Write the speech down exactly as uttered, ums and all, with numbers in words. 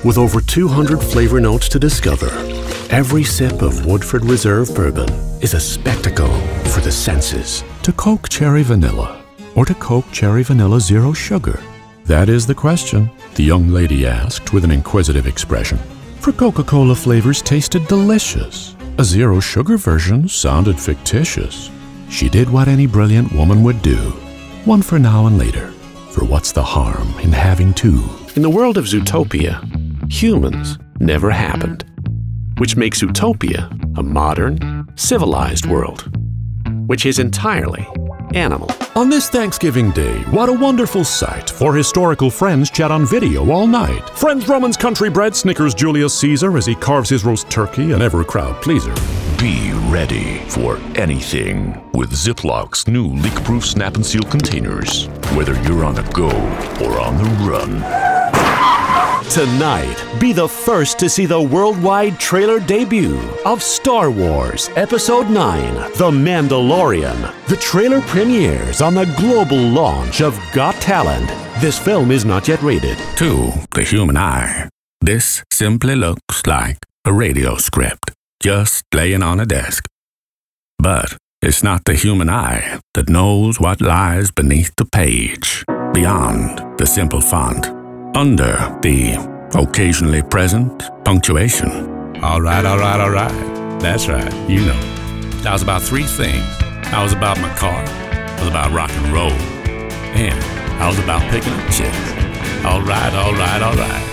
With over two hundred flavor notes to discover, every sip of Woodford Reserve Bourbon is a spectacle for the senses. To Coke Cherry Vanilla or to Coke Cherry Vanilla Zero Sugar? That is the question, the young lady asked with an inquisitive expression. For Coca-Cola flavors tasted delicious. A zero sugar version sounded fictitious. She did what any brilliant woman would do. One for now and later. For what's the harm in having two? In the world of Zootopia, humans never happened, which makes Utopia a modern, civilized world, which is entirely animal. On this Thanksgiving Day, what a wonderful sight. Four historical friends chat on video all night. Friends Roman's country bread Snickers Julius Caesar as he carves his roast turkey, an ever-crowd pleaser. Be ready for anything with Ziploc's new leak-proof snap and seal containers, whether you're on the go or on the run. Tonight, be the first to see the worldwide trailer debut of Star Wars Episode nine, The Mandalorian. The trailer premieres on the global launch of Got Talent. This film is not yet rated. To the human eye, this simply looks like a radio script, just laying on a desk. But it's not the human eye that knows what lies beneath the page, beyond the simple font, under the occasionally present punctuation. All right, all right, all right. That's right, you know. I was about three things. I was about my car, I was about rock and roll, and I was about picking up chicks. All right, all right, all right.